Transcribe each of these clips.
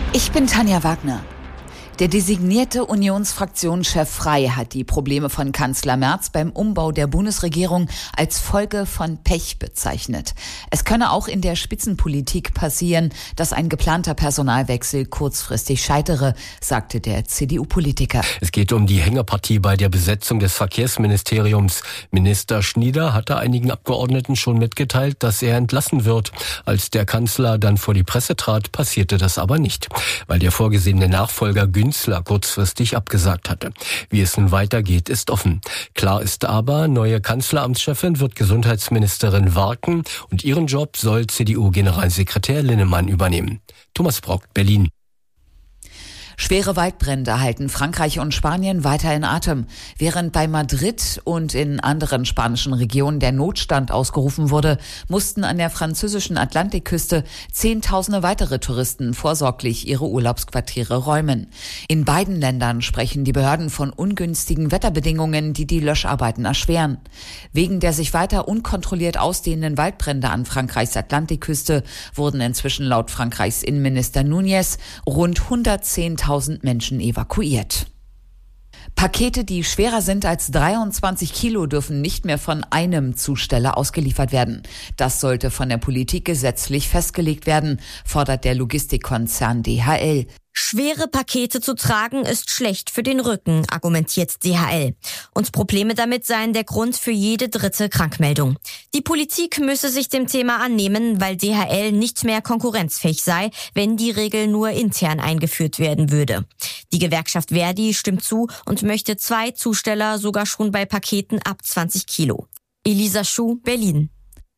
Ich bin Tanja Wagner. Der designierte Unionsfraktionschef Frey hat die Probleme von Kanzler Merz beim Umbau der Bundesregierung als Folge von Pech bezeichnet. Es könne auch in der Spitzenpolitik passieren, dass ein geplanter Personalwechsel kurzfristig scheitere, sagte der CDU-Politiker. Es geht um die Hängepartie bei der Besetzung des Verkehrsministeriums. Minister Schnieder hatte einigen Abgeordneten schon mitgeteilt, dass er entlassen wird. Als der Kanzler dann vor die Presse trat, passierte das aber nicht, weil der vorgesehene Nachfolger Günzler kurzfristig abgesagt hatte. Wie es nun weitergeht, ist offen. Klar ist aber, neue Kanzleramtschefin wird Gesundheitsministerin Warken und ihren Job soll CDU-Generalsekretär Linnemann übernehmen. Thomas Brock, Berlin. Schwere Waldbrände halten Frankreich und Spanien weiter in Atem. Während bei Madrid und in anderen spanischen Regionen der Notstand ausgerufen wurde, mussten an der französischen Atlantikküste Zehntausende weitere Touristen vorsorglich ihre Urlaubsquartiere räumen. In beiden Ländern sprechen die Behörden von ungünstigen Wetterbedingungen, die die Löscharbeiten erschweren. Wegen der sich weiter unkontrolliert ausdehnenden Waldbrände an Frankreichs Atlantikküste wurden inzwischen laut Frankreichs Innenminister Núñez rund 110.000 Menschen evakuiert. Pakete, die schwerer sind als 23 Kilo, dürfen nicht mehr von einem Zusteller ausgeliefert werden. Das sollte von der Politik gesetzlich festgelegt werden, fordert der Logistikkonzern DHL. Schwere Pakete zu tragen ist schlecht für den Rücken, argumentiert DHL. Und Probleme damit seien der Grund für jede dritte Krankmeldung. Die Politik müsse sich dem Thema annehmen, weil DHL nicht mehr konkurrenzfähig sei, wenn die Regel nur intern eingeführt werden würde. Die Gewerkschaft Verdi stimmt zu und möchte 2 Zusteller sogar schon bei Paketen ab 20 Kilo. Elisa Schuh, Berlin.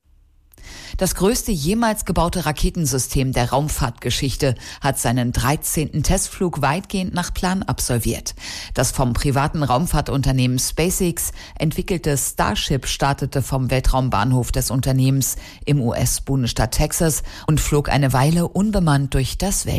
Das größte jemals gebaute Raketensystem der Raumfahrtgeschichte hat seinen 13. Testflug weitgehend nach Plan absolviert. Das vom privaten Raumfahrtunternehmen SpaceX entwickelte Starship startete vom Weltraumbahnhof des Unternehmens im US-Bundesstaat Texas und flog eine Weile unbemannt durch das Weltall.